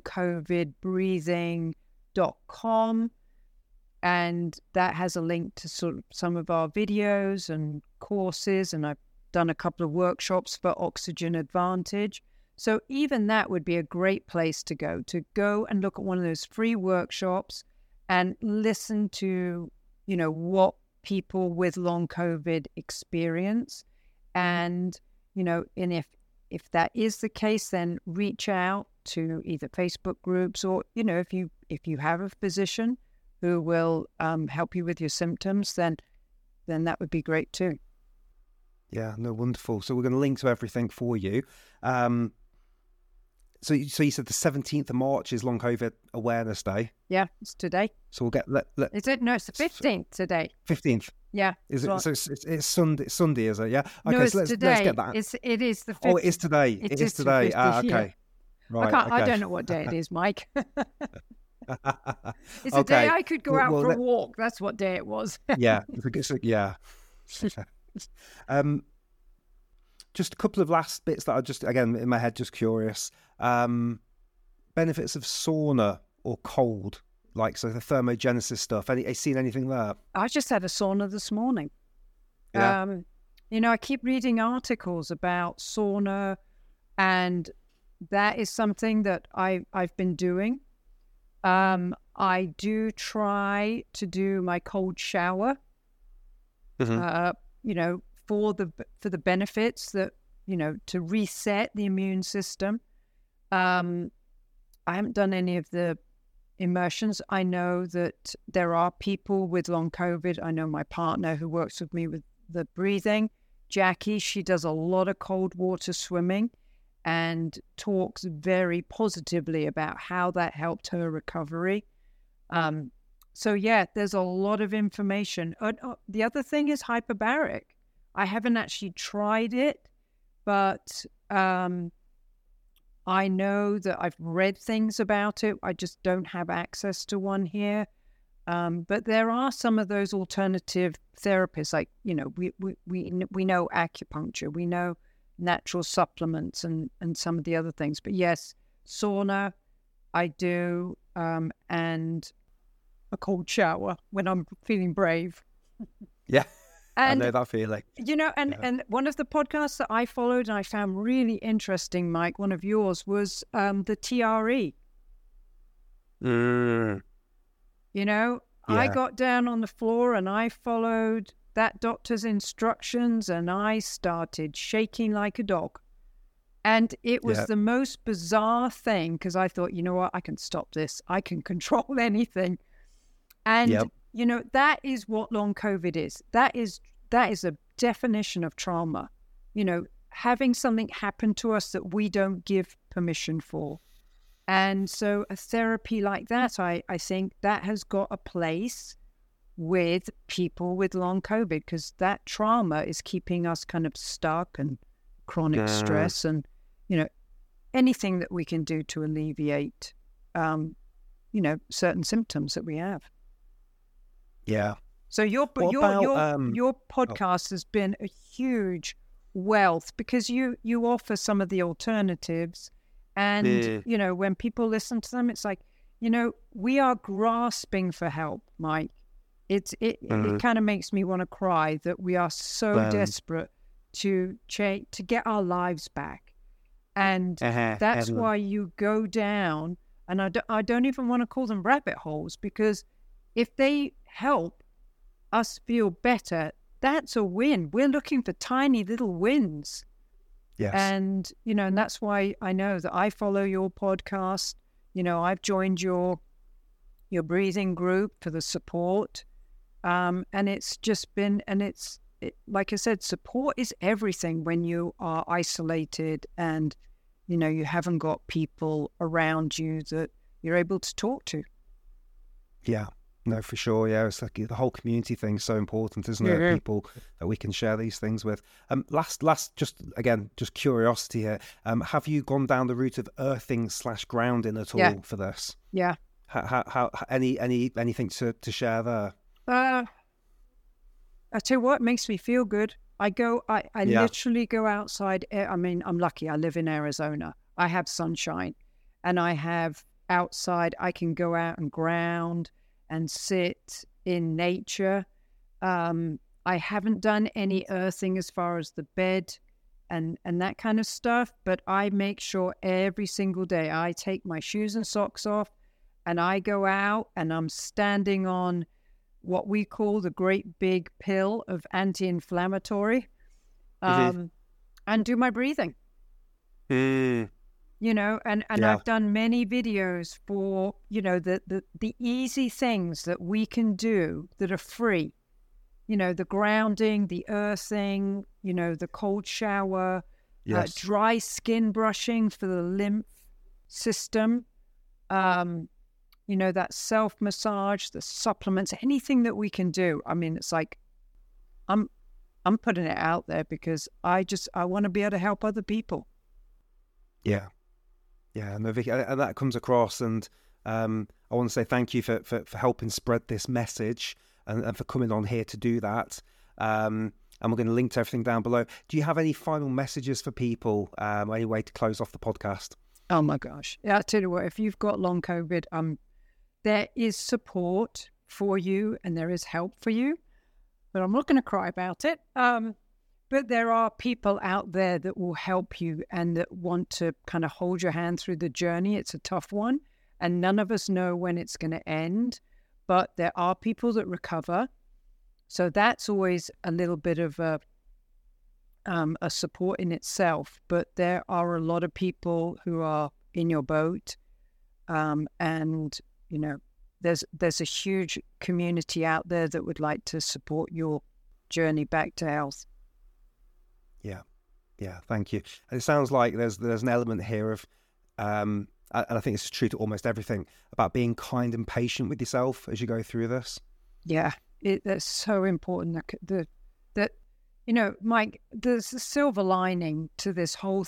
longcovidbreathing.com, and that has a link to sort of some of our videos and courses, and I've done a couple of workshops for Oxygen Advantage. So even that would be a great place to go and look at one of those free workshops and listen to, what people with long COVID experience. And, and if that is the case, then reach out to either Facebook groups or, if you have a physician who will help you with your symptoms, then that would be great too.
Yeah, no, wonderful. So we're going to link to everything for you. So you said the 17th of March is Long COVID Awareness Day.
Yeah, it's today.
So we'll get...
Is it? No, it's the 15th today.
15th?
Yeah.
Is it? So it's Sunday, is it? Yeah. Okay,
no, it's
so let's get that.
It is the 15th.
Oh, it is today. It is today. Okay.
Yeah.
Right.
I don't know what day it is, Mike. It's a day I could go out for a walk. That's what day it was.
Yeah. Yeah. Just a couple of last bits that are just, again, in my head, just curious. Benefits of sauna or cold, like so the thermogenesis stuff. Seen anything there?
I just had a sauna this morning.
Yeah.
I keep reading articles about sauna, and that is something that I've been doing. I do try to do my cold shower.
Mm-hmm.
For the benefits that, to reset the immune system. I haven't done any of the immersions. I know that there are people with long COVID. I know my partner who works with me with the breathing, Jackie, she does a lot of cold water swimming and talks very positively about how that helped her recovery. So yeah, there's a lot of information. The other thing is hyperbaric. I haven't actually tried it, but I know that I've read things about it. I just don't have access to one here. But there are some of those alternative therapists, like, we know acupuncture, we know natural supplements and some of the other things. But yes, sauna, I do, and a cold shower when I'm feeling brave.
Yeah.
And,
I know that feeling.
And one of the podcasts that I followed and I found really interesting, Mike, one of yours, was the TRE.
Yeah.
I got down on the floor and I followed that doctor's instructions and I started shaking like a dog. And it was the most bizarre thing because I thought, you know what, I can stop this. I can control anything. And that is what long COVID is. That is a definition of trauma. Having something happen to us that we don't give permission for. And so a therapy like that, I think that has got a place with people with long COVID because that trauma is keeping us kind of stuck and chronic stress and, anything that we can do to alleviate, certain symptoms that we have.
Yeah.
So your podcast has been a huge wealth because you offer some of the alternatives, and when people listen to them, it's like we are grasping for help, Mike. It kind of makes me want to cry that we are so desperate to get our lives back, and that's why you go down. And I don't even want to call them rabbit holes because if they help us feel better, that's a win. We're looking for tiny little wins.
Yes.
And, and that's why I know that I follow your podcast. I've joined your breathing group for the support. And it's just been, like I said, support is everything when you are isolated and, you haven't got people around you that you're able to talk to.
Yeah. No, for sure. Yeah, it's like the whole community thing is so important, isn't it?
Yeah.
People that we can share these things with. Last, just curiosity here. Have you gone down the route of earthing/grounding at all for this?
Yeah.
How anything to share there?
I tell you what, it makes me feel good. I literally go outside. I mean, I'm lucky. I live in Arizona. I have sunshine, and I have outside. I can go out and ground and sit in nature. I haven't done any earthing as far as the bed and that kind of stuff. But I make sure every single day I take my shoes and socks off and I go out and I'm standing on what we call the great big pill of anti-inflammatory, and do my breathing. You know, and I've done many videos for, you know, the easy things that we can do that are free. You know, the grounding, the earthing, you know, the cold shower, dry skin brushing for the lymph system, you know, that self-massage, the supplements, anything that we can do. I mean, it's like, I'm putting it out there because I want to be able to help other people.
Yeah. Yeah, no, Vicky, and that comes across, and I want to say thank you for helping spread this message and for coming on here to do that. And we're going to link to everything down below. Do you have any final messages for people, any way to close off the podcast?
Oh my gosh. Yeah, I'll tell you what, if you've got long COVID, there is support for you and there is help for you, but I'm not going to cry about it. But there are people out there that will help you and that want to kind of hold your hand through the journey. It's a tough one, and none of us know when it's going to end, but there are people that recover. So that's always a little bit of a support in itself. But there are a lot of people who are in your boat, and, you know, there's a huge community out there that would like to support your journey back to health. Yeah, thank you. And it sounds like there's an element here of, and I think it's true to almost everything, about being kind and patient with yourself as you go through this. Yeah, that's so important. That you know, Mike, there's a silver lining to this whole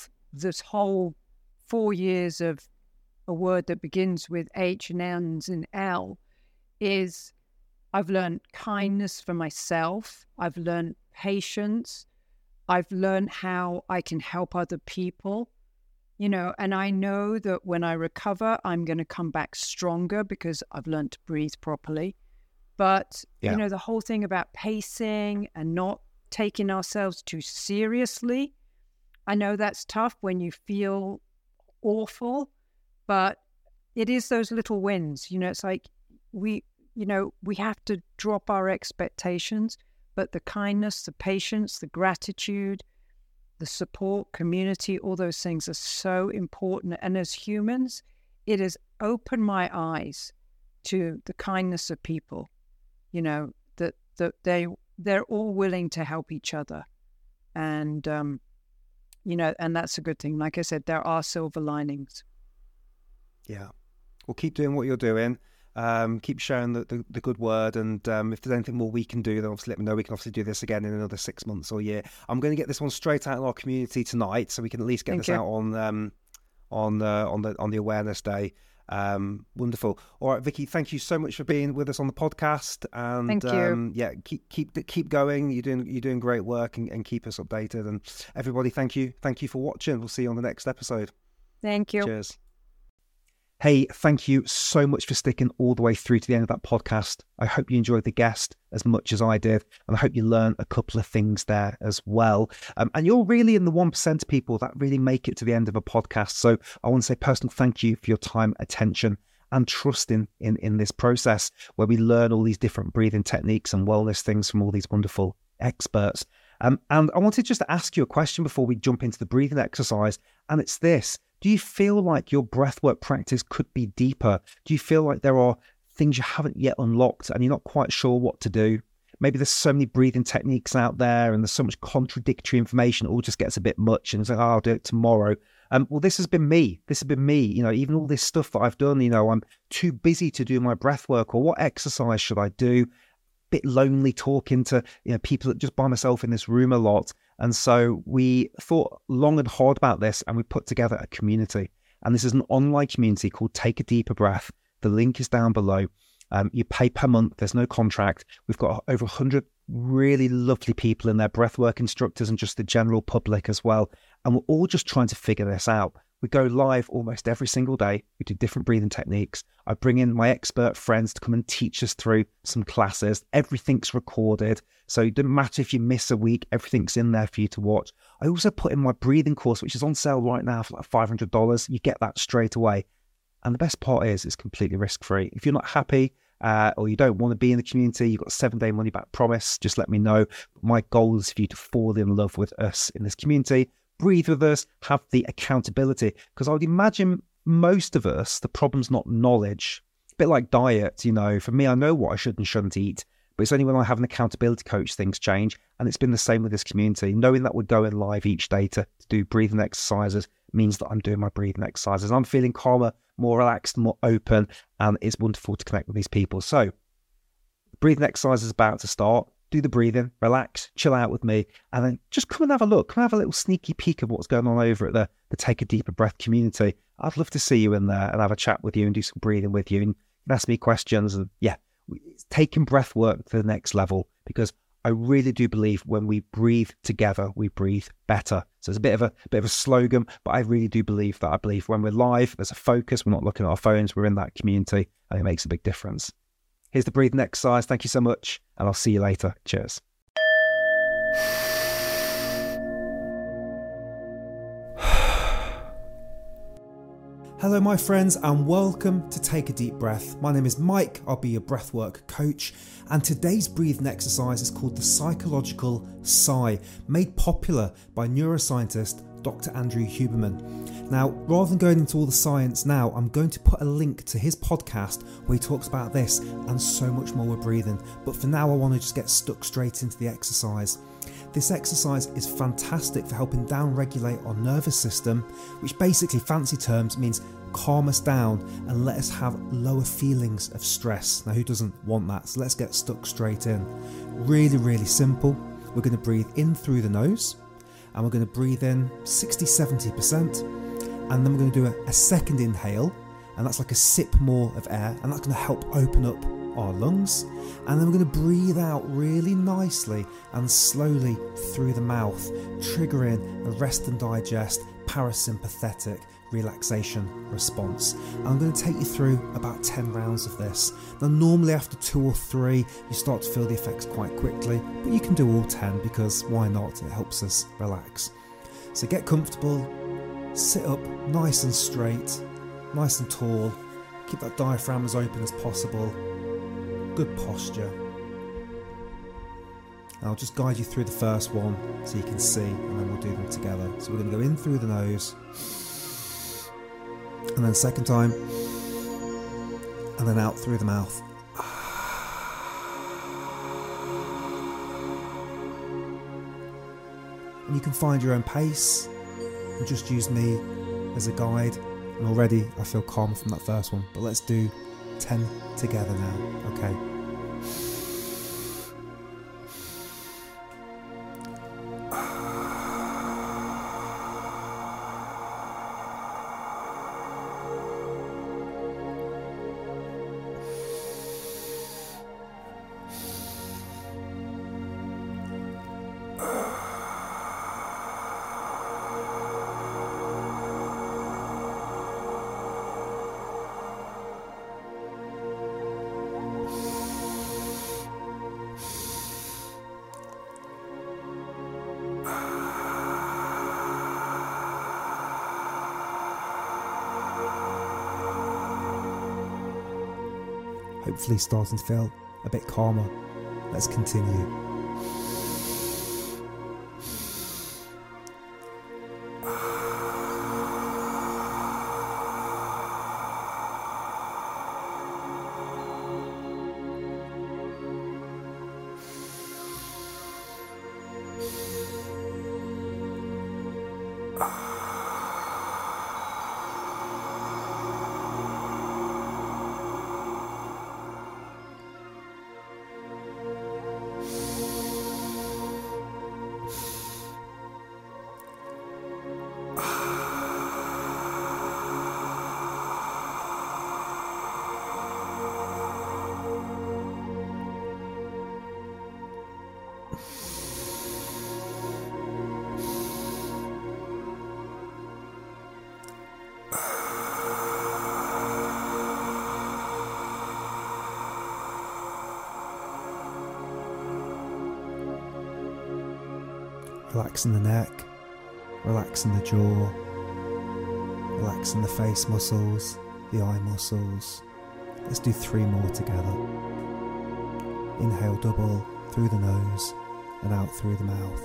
4 years of a word that begins with H and ends in L. Is I've learned kindness for myself. I've learned patience. I've learned how I can help other people, you know, and I know that when I recover, I'm going to come back stronger because I've learned to breathe properly. But, you know, the whole thing about pacing and not taking ourselves too seriously, I know that's tough when you feel awful, but it is those little wins. You know, it's like we have to drop our expectations. But the kindness, the patience, the gratitude, the support, community, all those things are so important. And as humans, it has opened my eyes to the kindness of people, you know, that they're all willing to help each other. And, you know, and that's a good thing. Like I said, there are silver linings.
Yeah. Well, keep doing what you're doing. Keep sharing the good word, and if there's anything more we can do, then obviously let me know. We can obviously do this again in another 6 months or a year. I'm going to get this one straight out in our community tonight, so we can at least get out on the awareness day. Wonderful. All right, Vicky, thank you so much for being with us on the podcast. And
thank you.
Yeah, keep going. You're doing great work, and keep us updated. And everybody, thank you for watching. We'll see you on the next episode.
Thank you.
Cheers. Hey, thank you so much for sticking all the way through to the end of that podcast. I hope you enjoyed the guest as much as I did, and I hope you learned a couple of things there as well. And you're really in the 1% of people that really make it to the end of a podcast. So I want to say personal thank you for your time, attention, and trust in this process where we learn all these different breathing techniques and wellness things from all these wonderful experts. And I wanted just to ask you a question before we jump into the breathing exercise, and it's this. Do you feel like your breathwork practice could be deeper? Do you feel like there are things you haven't yet unlocked and you're not quite sure what to do? Maybe there's so many breathing techniques out there and there's so much contradictory information, it all just gets a bit much and it's like, oh, I'll do it tomorrow. Well, this has been me. You know, even all this stuff that I've done, you know, I'm too busy to do my breathwork, or what exercise should I do? Bit lonely talking to, you know, people that just by myself in this room a lot. And so we thought long and hard about this, and we put together a community. And this is an online community called Take a Deeper Breath. The link is down below. You pay per month. There's no contract. We've got over 100 really lovely people in there, breathwork instructors and just the general public as well. And we're all just trying to figure this out. We go live almost every single day. We do different breathing techniques. I bring in my expert friends to come and teach us through some classes. Everything's recorded. So it doesn't matter if you miss a week, everything's in there for you to watch. I also put in my breathing course, which is on sale right now for like $500. You get that straight away. And the best part is it's completely risk-free. If you're not happy or you don't want to be in the community, you've got a 7-day money-back promise, just let me know. My goal is for you to fall in love with us in this community, breathe with us, have the accountability. Because I would imagine most of us, the problem's not knowledge. A bit like diet, for me, I know what I should and shouldn't eat. But it's only when I have an accountability coach things change. And it's been the same with this community. Knowing that we're going live each day to do breathing exercises means that I'm doing my breathing exercises. I'm feeling calmer, more relaxed, more open. And it's wonderful to connect with these people. So the breathing exercise is about to start. Do the breathing, relax, chill out with me. And then just come and have a look. Come and have a little sneaky peek of what's going on over at the Take a Deeper Breath community. I'd love to see you in there and have a chat with you and do some breathing with you and ask me questions. And yeah, it's taking breath work to the next level, because I really do believe when we breathe together, we breathe better. So it's a bit of a slogan, but I really do believe that. I believe when we're live, there's a focus. We're not looking at our phones. We're in that community, and it makes a big difference. Here's the breathing exercise. Thank you so much, and I'll see you later. Cheers. Hello, my friends, and welcome to Take a Deep Breath. My name is Mike. I'll be your breathwork coach. And today's breathing exercise is called the psychological sigh, made popular by neuroscientist Dr. Andrew Huberman. Now, rather than going into all the science now, I'm going to put a link to his podcast where he talks about this and so much more with breathing. But for now, I want to just get stuck straight into the exercise. This exercise is fantastic for helping down-regulate our nervous system, which basically, fancy terms, means calm us down and let us have lower feelings of stress. Now, who doesn't want that? So let's get stuck straight in. Really, really simple. We're going to breathe in through the nose, and we're going to breathe in 60-70%, and then we're going to do a second inhale, and that's like a sip more of air, and that's going to help open up our lungs. And then we're going to breathe out really nicely and slowly through the mouth, triggering a rest and digest parasympathetic relaxation response. I'm going to take you through about 10 rounds of this. Now, normally after 2 or 3 you start to feel the effects quite quickly, but you can do all 10 because why not? It helps us relax. So get comfortable, sit up nice and straight, nice and tall, keep that diaphragm as open as possible. Good posture. And I'll just guide you through the first one so you can see, and then we'll do them together. So we're going to go in through the nose, and then second time, and then out through the mouth. And you can find your own pace and just use me as a guide. And already I feel calm from that first one, but let's do 10 together now, okay? Hopefully starting to feel a bit calmer. Let's continue. Relaxing the neck, relaxing the jaw, relaxing the face muscles, the eye muscles. Let's do 3 more together. Inhale double through the nose and out through the mouth.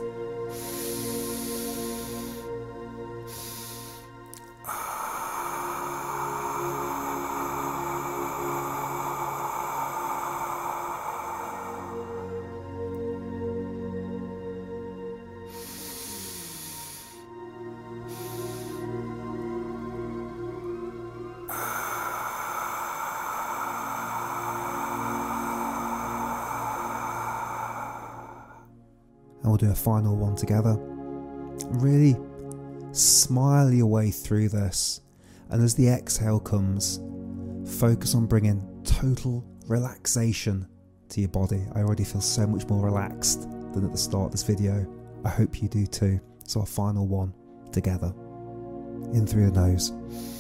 And we'll do a final one together. Really smile your way through this. And as the exhale comes, focus on bringing total relaxation to your body. I already feel so much more relaxed than at the start of this video. I hope you do too. So a final one together. In through the nose.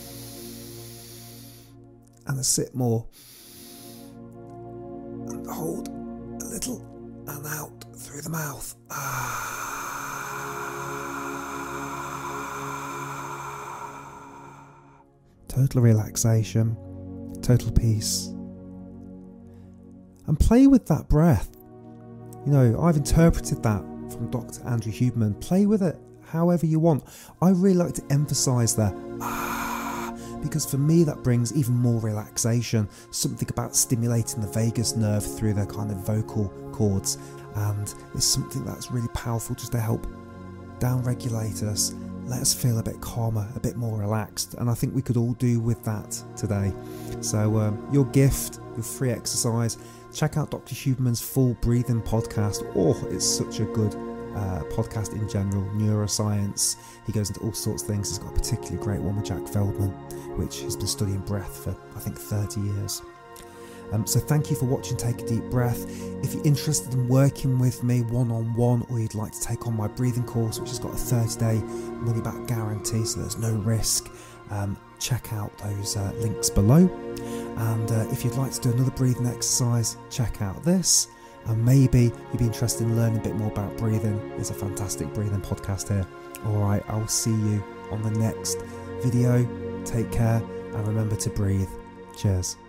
And a sit more. And hold a little and out through the mouth. Total relaxation, total peace. And play with that breath. You know, I've interpreted that from Dr. Andrew Huberman. Play with it however you want. I really like to emphasize the because for me that brings even more relaxation. Something about stimulating the vagus nerve through the kind of vocal cords, and it's something that's really powerful just to help down-regulate us, let us feel a bit calmer, a bit more relaxed, and I think we could all do with that today. So your gift, your free exercise, check out Dr. Huberman's full breathing podcast. It's such a good podcast in general, neuroscience. He goes into all sorts of things. He's got a particularly great one with Jack Feldman, which has been studying breath for I think 30 years. So thank you for watching Take a Deep Breath. If you're interested in working with me one-on-one, or you'd like to take on my breathing course, which has got a 30-day money-back guarantee, so there's no risk, check out those links below. And if you'd like to do another breathing exercise, check out this. And maybe you'd be interested in learning a bit more about breathing. There's a fantastic breathing podcast here. Alright, I'll see you on the next video. Take care and remember to breathe. Cheers.